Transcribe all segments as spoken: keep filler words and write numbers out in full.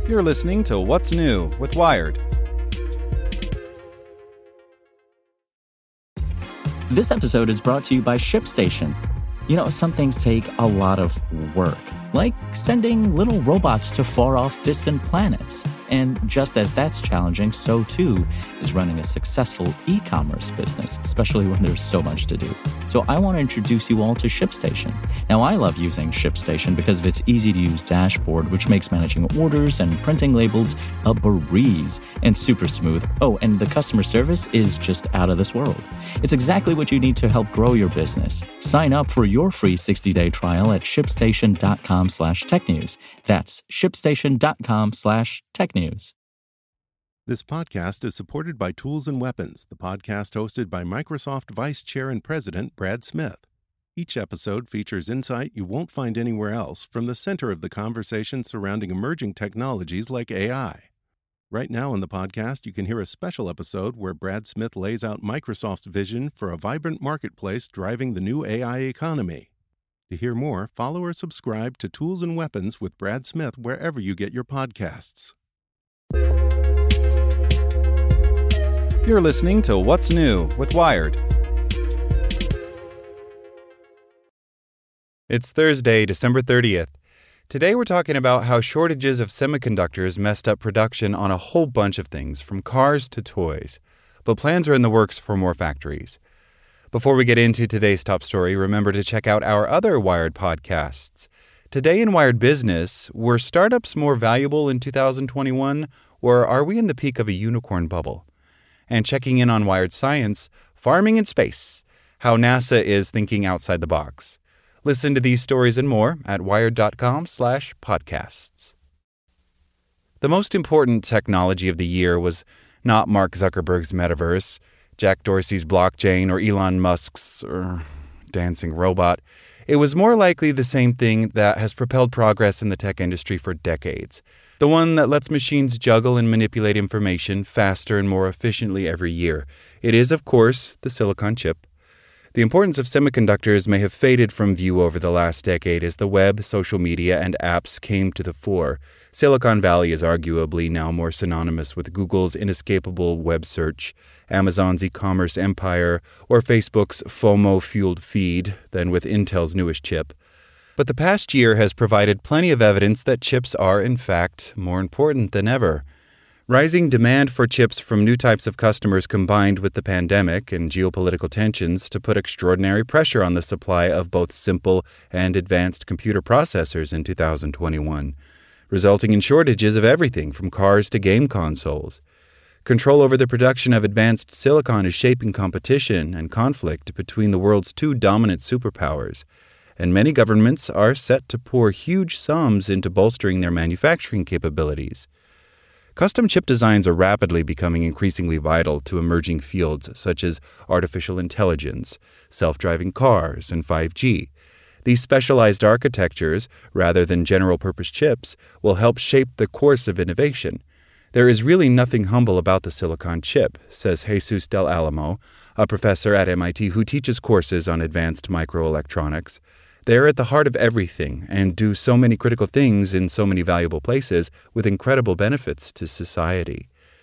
You're listening to What's New with Wired. This episode is brought to you by ShipStation. You know, some things take a lot of work, like sending little robots to far-off distant planets. And just as that's challenging, so too is running a successful e-commerce business, especially when there's so much to do. So I want to introduce you all to ShipStation. Now, I love using ShipStation because of its easy-to-use dashboard, which makes managing orders and printing labels a breeze and super smooth. Oh, and the customer service is just out of this world. It's exactly what you need to help grow your business. Sign up for your free sixty-day trial at shipstation.com slash technews. That's shipstation.com slash technews. This podcast is supported by Tools and Weapons, the podcast hosted by Microsoft Vice Chair and President Brad Smith. Each episode features insight you won't find anywhere else from the center of the conversation surrounding emerging technologies like A I. Right now in the podcast, you can hear a special episode where Brad Smith lays out Microsoft's vision for a vibrant marketplace driving the new A I economy. To hear more, follow or subscribe to Tools and Weapons with Brad Smith wherever you get your podcasts. You're listening to What's New with Wired. It's Thursday, December thirtieth. Today we're talking about how shortages of semiconductors messed up production on a whole bunch of things, from cars to toys. But plans are in the works for more factories. Before we get into today's top story, remember to check out our other Wired podcasts. Today in Wired Business, were startups more valuable in two thousand twenty-one, or are we in the peak of a unicorn bubble? And checking in on Wired Science, farming in space, how NASA is thinking outside the box. Listen to these stories and more at wired.com slash podcasts. The most important technology of the year was not Mark Zuckerberg's metaverse, Jack Dorsey's blockchain, or Elon Musk's er, dancing robot. It was more likely the same thing that has propelled progress in the tech industry for decades. The one that lets machines juggle and manipulate information faster and more efficiently every year. It is, of course, the silicon chip. The importance of semiconductors may have faded from view over the last decade as the web, social media, and apps came to the fore. Silicon Valley is arguably now more synonymous with Google's inescapable web search, Amazon's e-commerce empire, or Facebook's FOMO-fueled feed than with Intel's newest chip. But the past year has provided plenty of evidence that chips are, in fact, more important than ever. Rising demand for chips from new types of customers combined with the pandemic and geopolitical tensions to put extraordinary pressure on the supply of both simple and advanced computer processors in two thousand twenty-one, resulting in shortages of everything from cars to game consoles. Control over the production of advanced silicon is shaping competition and conflict between the world's two dominant superpowers, and many governments are set to pour huge sums into bolstering their manufacturing capabilities. Custom chip designs are rapidly becoming increasingly vital to emerging fields such as artificial intelligence, self-driving cars, and five G. These specialized architectures, rather than general-purpose chips, will help shape the course of innovation. There is really nothing humble about the silicon chip, says Jesus Del Alamo, a professor at M I T who teaches courses on advanced microelectronics. They are at the heart of everything and do so many critical things in so many valuable places with incredible benefits to society.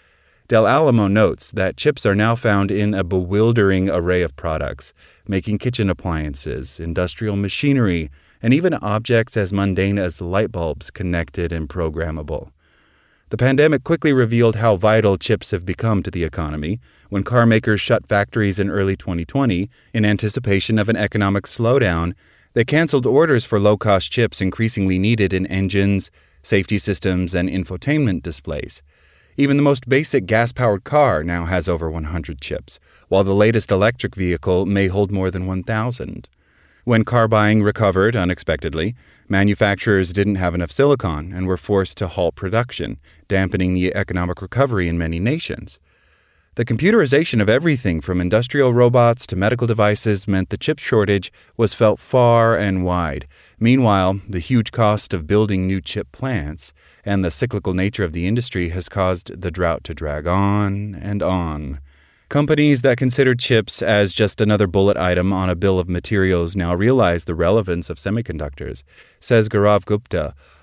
Del Alamo notes that chips are now found in a bewildering array of products, making kitchen appliances, industrial machinery, and even objects as mundane as light bulbs connected and programmable. The pandemic quickly revealed how vital chips have become to the economy. When car makers shut factories in early twenty twenty in anticipation of an economic slowdown, they canceled orders for low-cost chips increasingly needed in engines, safety systems, and infotainment displays. Even the most basic gas-powered car now has over one hundred chips, while the latest electric vehicle may hold more than one thousand. When car buying recovered unexpectedly, manufacturers didn't have enough silicon and were forced to halt production, dampening the economic recovery in many nations. The computerization of everything from industrial robots to medical devices meant the chip shortage was felt far and wide. Meanwhile, the huge cost of building new chip plants and the cyclical nature of the industry has caused the drought to drag on and on. Companies that considered chips as just another bullet item on a bill of materials now realize the relevance of semiconductors, says Gaurav Gupta,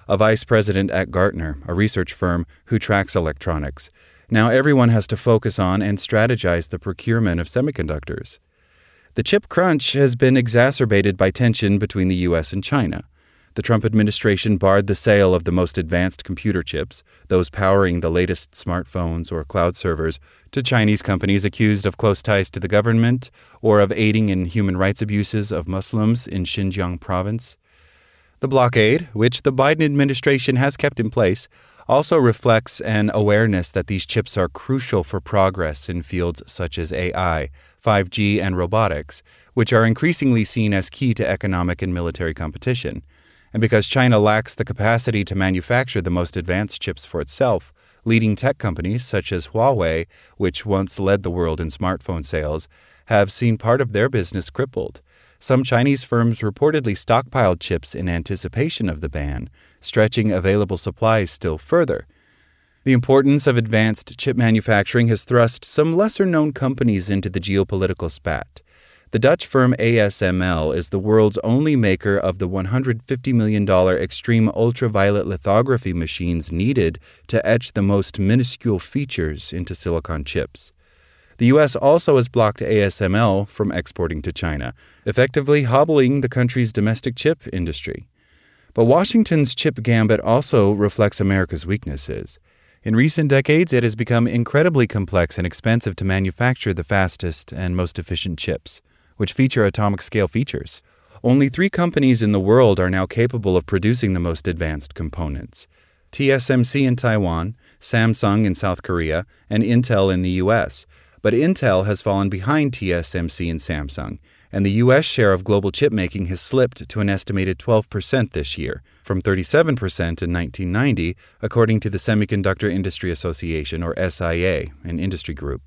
a vice president at Gartner, a research firm who tracks electronics. Now everyone has to focus on and strategize the procurement of semiconductors. The chip crunch has been exacerbated by tension between the U S and China. The Trump administration barred the sale of the most advanced computer chips, those powering the latest smartphones or cloud servers, to Chinese companies accused of close ties to the government or of aiding in human rights abuses of Muslims in Xinjiang province. The blockade, which the Biden administration has kept in place, also reflects an awareness that these chips are crucial for progress in fields such as A I, five G, and robotics, which are increasingly seen as key to economic and military competition. And because China lacks the capacity to manufacture the most advanced chips for itself, leading tech companies such as Huawei, which once led the world in smartphone sales, have seen part of their business crippled. Some Chinese firms reportedly stockpiled chips in anticipation of the ban, stretching available supplies still further. The importance of advanced chip manufacturing has thrust some lesser-known companies into the geopolitical spat. The Dutch firm A S M L is the world's only maker of the one hundred fifty million dollars extreme ultraviolet lithography machines needed to etch the most minuscule features into silicon chips. The U S also has blocked A S M L from exporting to China, effectively hobbling the country's domestic chip industry. But Washington's chip gambit also reflects America's weaknesses. In recent decades, it has become incredibly complex and expensive to manufacture the fastest and most efficient chips, which feature atomic-scale features. Only three companies in the world are now capable of producing the most advanced components: T S M C in Taiwan, Samsung in South Korea, and Intel in the U S. But Intel has fallen behind T S M C and Samsung, and the U S share of global chip making has slipped to an estimated twelve percent this year, from thirty-seven percent in nineteen ninety, according to the Semiconductor Industry Association, or S I A, an industry group.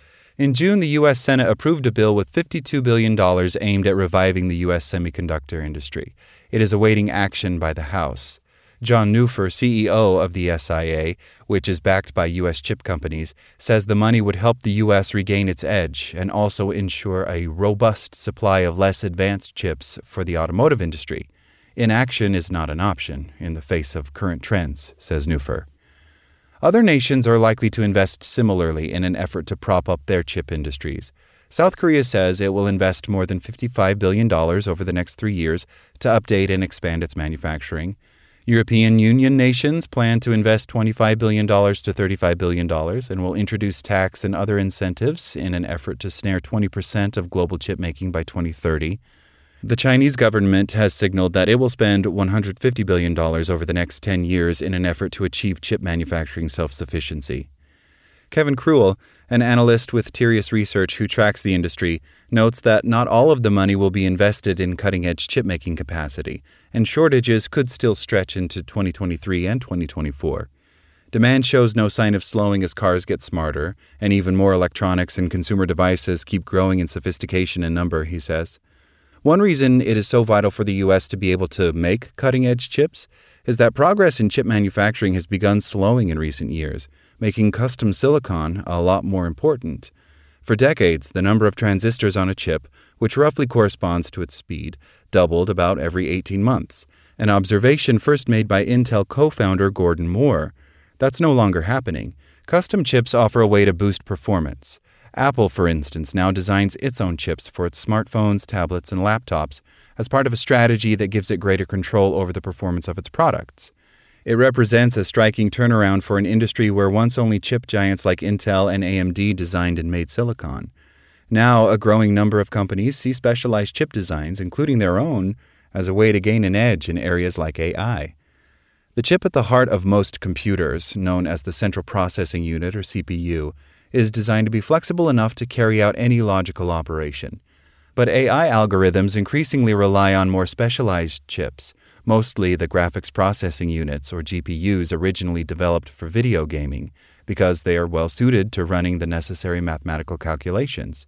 In June, the U S Senate approved a bill with fifty-two billion dollars aimed at reviving the U S semiconductor industry. It is awaiting action by the House. John Neuffer, C E O of the S I A, which is backed by U S chip companies, says the money would help the U S regain its edge and also ensure a robust supply of less advanced chips for the automotive industry. Inaction is not an option in the face of current trends, says Neuffer. Other nations are likely to invest similarly in an effort to prop up their chip industries. South Korea says it will invest more than fifty-five billion dollars over the next three years to update and expand its manufacturing. European Union nations plan to invest twenty-five billion dollars to thirty-five billion dollars and will introduce tax and other incentives in an effort to snare twenty percent of global chip making by twenty thirty. The Chinese government has signaled that it will spend one hundred fifty billion dollars over the next ten years in an effort to achieve chip manufacturing self-sufficiency. Kevin Krewell, an analyst with Tirias Research who tracks the industry, notes that not all of the money will be invested in cutting-edge chip-making capacity, and shortages could still stretch into twenty twenty-three and twenty twenty-four. Demand shows no sign of slowing as cars get smarter, and even more electronics and consumer devices keep growing in sophistication and number, he says. One reason it is so vital for the U S to be able to make cutting-edge chips is that progress in chip manufacturing has begun slowing in recent years, making custom silicon a lot more important. For decades, the number of transistors on a chip, which roughly corresponds to its speed, doubled about every eighteen months, an observation first made by Intel co-founder Gordon Moore. That's no longer happening. Custom chips offer a way to boost performance. Apple, for instance, now designs its own chips for its smartphones, tablets, and laptops as part of a strategy that gives it greater control over the performance of its products. It represents a striking turnaround for an industry where once only chip giants like Intel and A M D designed and made silicon. Now, a growing number of companies see specialized chip designs, including their own, as a way to gain an edge in areas like A I. The chip at the heart of most computers, known as the Central Processing Unit, or C P U, is designed to be flexible enough to carry out any logical operation. But A I algorithms increasingly rely on more specialized chips, mostly the graphics processing units, or G P Us, originally developed for video gaming, because they are well suited to running the necessary mathematical calculations.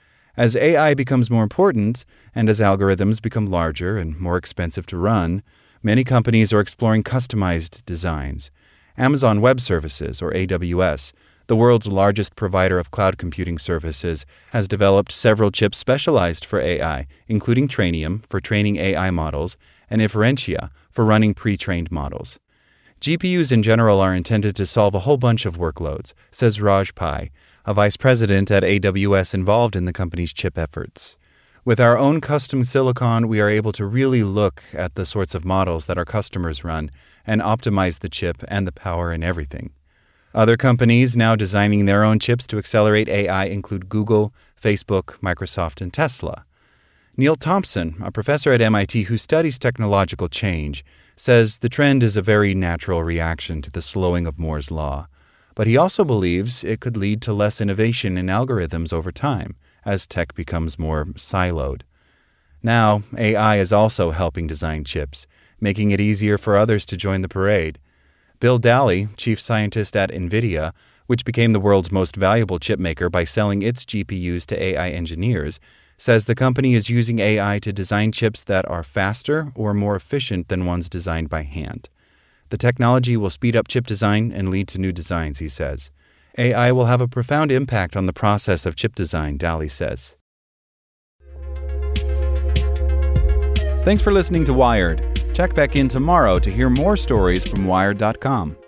As A I becomes more important, and as algorithms become larger and more expensive to run, many companies are exploring customized designs. Amazon Web Services, or A W S, the world's largest provider of cloud computing services, has developed several chips specialized for A I, including Trainium for training A I models and Inferentia for running pre-trained models. G P Us in general are intended to solve a whole bunch of workloads, says Raj Pai, a vice president at A W S involved in the company's chip efforts. With our own custom silicon, we are able to really look at the sorts of models that our customers run and optimize the chip and the power and everything. Other companies now designing their own chips to accelerate A I include Google, Facebook, Microsoft, and Tesla. Neil Thompson, a professor at M I T who studies technological change, says the trend is a very natural reaction to the slowing of Moore's law. But he also believes it could lead to less innovation in algorithms over time, as tech becomes more siloed. Now, A I is also helping design chips, making it easier for others to join the parade. Bill Dally, chief scientist at NVIDIA, which became the world's most valuable chip maker by selling its G P Us to A I engineers, says the company is using A I to design chips that are faster or more efficient than ones designed by hand. The technology will speed up chip design and lead to new designs, he says. A I will have a profound impact on the process of chip design, Dally says. Thanks for listening to Wired. Check back in tomorrow to hear more stories from Wired dot com.